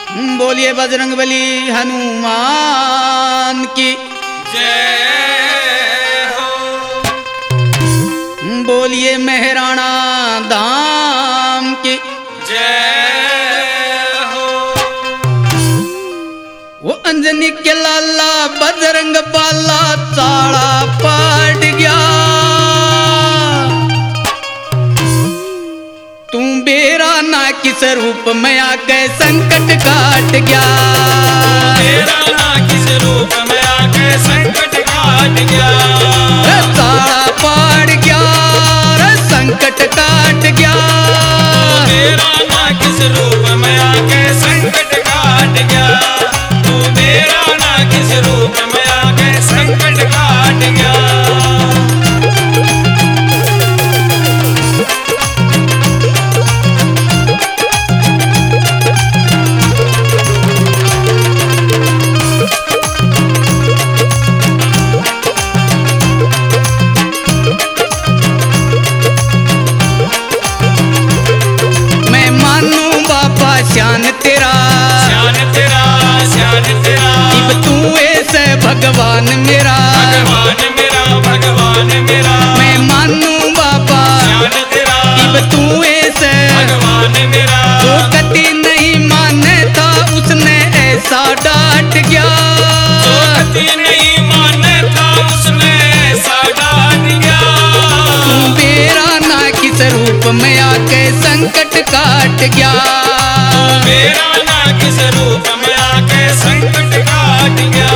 बोलिए बजरंगबली हनुमान की जय हो। बोलिए मेहराणा धाम की जय हो। वो अंजनी के लाला बजरंग बाला चाड़ा पड़ गया, तू बेरा ना किस रूप में आके संकट काट गया। मेरा ना किस रूप में आके संकट काट गया। चाड़ा पड़ गया रे संकट काट गया। मेरा ना किस रूप में आके संकट काट गया। तू मेरा ना किस रूप में आके संकट काट गया। श्यान तेरा श्यान तेरा श्यान तेरा। इब तू ऐसे भगवान मेरा भगवान मेरा भगवान मेरा। मैं मानू बाबा श्यान तेरा इब तू ऐसे भगवान मेरा। जो गति नहीं माने था उसने ऐसा डांट गया। जो गति नहीं माने था उसने ऐसा डांट गया। तू मेरा ना किस रूप में आके संकट काट गया। मेरा ना किस रूप में आके संकट काट गया।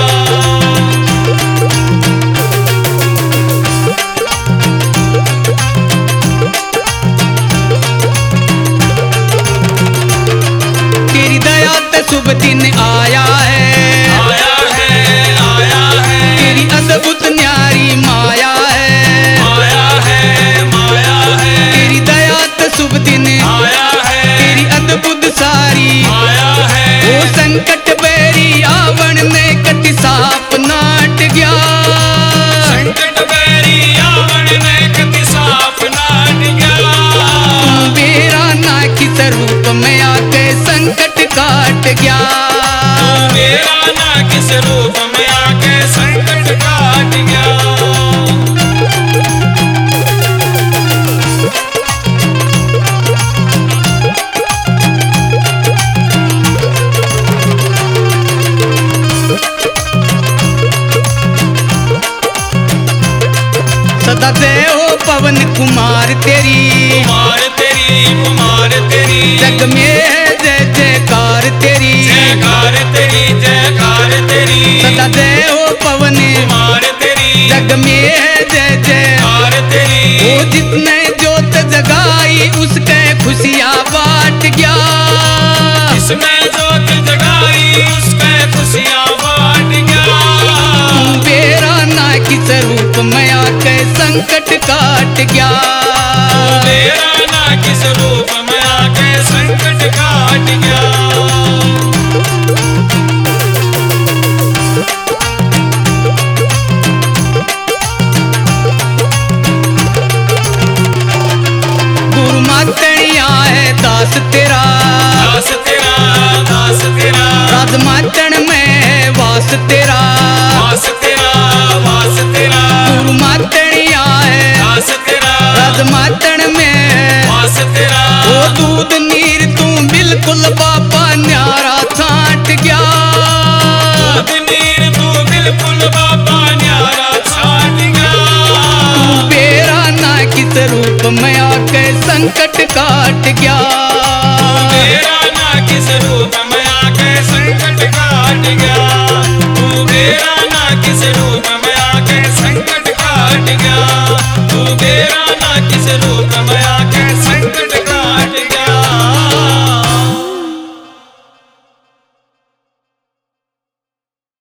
तेरी दया ते शुभ दिन आया है, आया है आया है। तेरी अद्भुत न्यारी माया है, माया है माया है। तेरी दया ते शुभ दिन आया है तेरी अद्भुत सारी माया है। वो संकट बेरी आवण ने कति साप नाट गया। संकट बैरी आवण ने कति साप नाट गया। तू मेरा ना किस रूप में आके संकट काट गया। मेरा ना किस रूप में आके संकट काट गया। सदा जय हो पवन कुमार तेरी, कुमार तेरी कुमार तेरी। जग में है जय जयकार तेरी। जयकार तेरी जयकार तेरी। सदा जय हो पवन कुमार तेरी जग में है जय जयकार तेरी। वो जितने जोत जगाई उसके खुशियाँ बांट गया। इसमें जोत जगाई उसके खुशियाँ बांट गया। बेरा ना किस रूप में आके संकट काट गया। मेरा ना किस रूप में आके संकट काट गया। गुरु मातनिया है दास तेरा, दास तेरा दास तेरा। राजमातन में है वास तेरा। वास तेरा वास तेरा। गुरु मातनिया है दास तेरा राजमातन में है वास तेरा। वो दूध नीर तू बिल्कुल बाबा न्यारा छाट गया। दूध नीर तू बिल्कुल बाबा न्यारा छाट गया। तू बेरा ना किस रूप में आके संकट काट गया। मेरा ना किस रूप में आके संकट काट गया। तू मेरा ना किस रूप में आके संकट काट गया। तू मेरा ना किस रूप में